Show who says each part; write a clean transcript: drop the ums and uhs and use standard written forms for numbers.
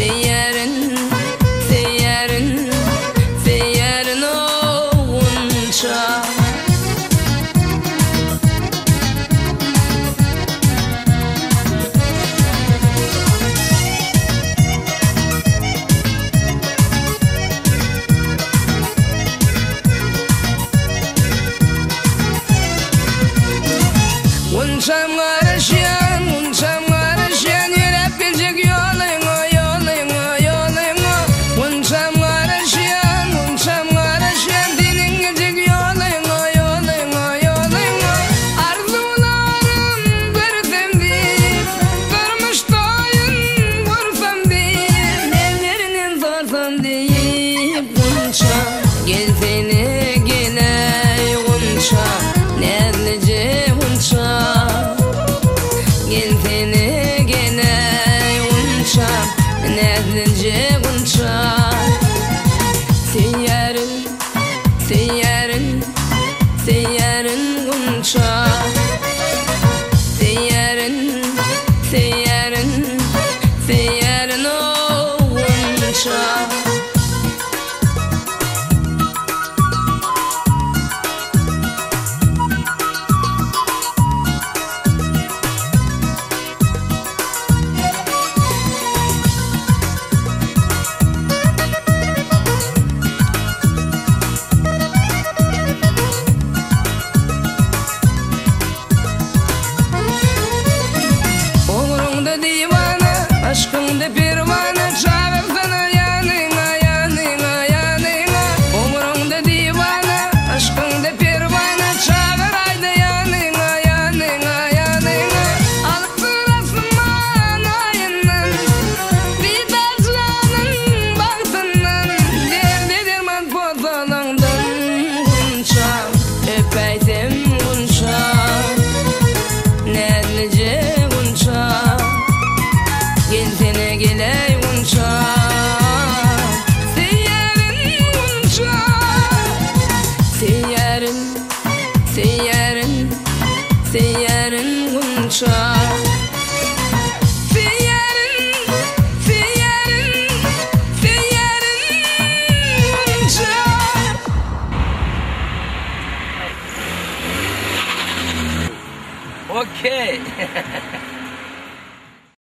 Speaker 1: Feyerin oğunca. Unçam karışan, yürek bilecek yoluna. Unçam karışan, dinin gidecek yoluna. Arzularım görsem deyip, durmuş toyun vursam deyip, ellerinin sorsam deyip. Unçam gel seni geley, unçam nerlice. Gel seni gene unçam, nerlince unçam. Seyerin unçam. Seyerin o unçam. Aşkımda pervane çağır sana yanına. Umurumda divane, aşkımda pervane çağır haydi yanına. Alıp sırasman ayından, bir taşlanın baktından, derdi derman pozalandan. Unçam öpeydim unçam, nerlice unçam. Gel sene geley unçam. Seyerin unçam. Seyerin unçam. Seyerin unçam. Okay.